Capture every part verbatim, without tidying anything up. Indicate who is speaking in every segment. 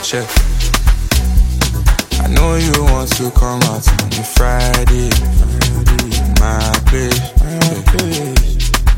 Speaker 1: check. I know you want to come out on me Friday. My place, my place.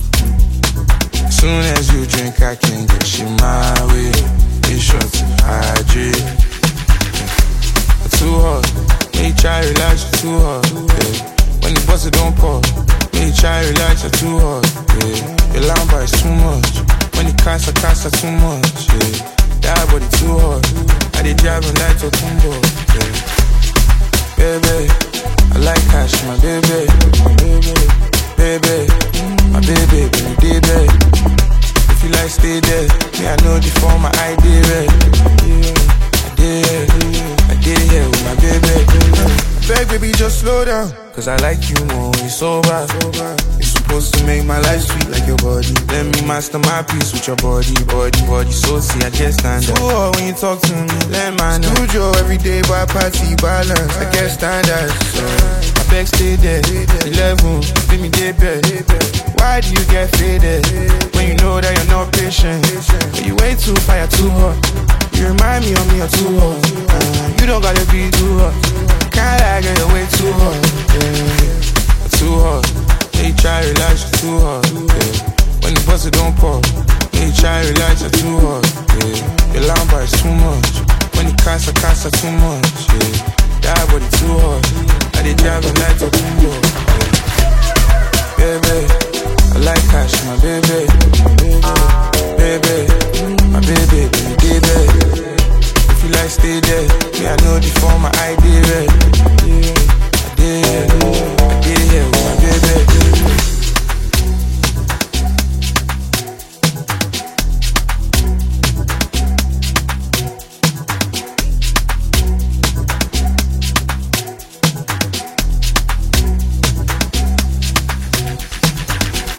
Speaker 1: Soon as you drink, I can get you my way. Be sure to hydrate. Yeah. Too hot, me try relax, you're too hot. Yeah. When the bus don't pop, me try relax, you're too hot. Yeah. Your lamba is too much. When the casa casa too much. Yeah. That body too hot. I did driving like a combo. Yeah. Baby, I like cash, my baby. Baby, baby, my baby, baby, baby. If you like, stay there. Me, I know the form, my I D red. I did, I did here with my baby. Beg, baby, just slow down. Cause I like you more, it's sober. It's supposed to make my life sweet like your body. Let me master my peace with your body, body, body. So see, I just stand up. Too hard when you talk to me, let man know. Studio every day, by party, balance. I get standards, so I beg, stay there. Eleven, let me get bed. Why do you get faded? When you know that you're not patient. When you way too fire, too hot. You remind me of me, you're too hot. uh, You don't gotta be too hot. Can't lie, girl, you're way too hot. Yeah, too hot. Hey, try relax, you're too hot. Yeah. When the bus don't pop, hey, try relax, you're too hot. Yeah. Your lamba is too much. When the casa casa too much. Yeah. That body too hot. I did drive a light up too hot. Yeah. Baby, I like cash, my baby. Baby, my baby, baby, baby. If you like, stay there. Me, I know the form, my I D red.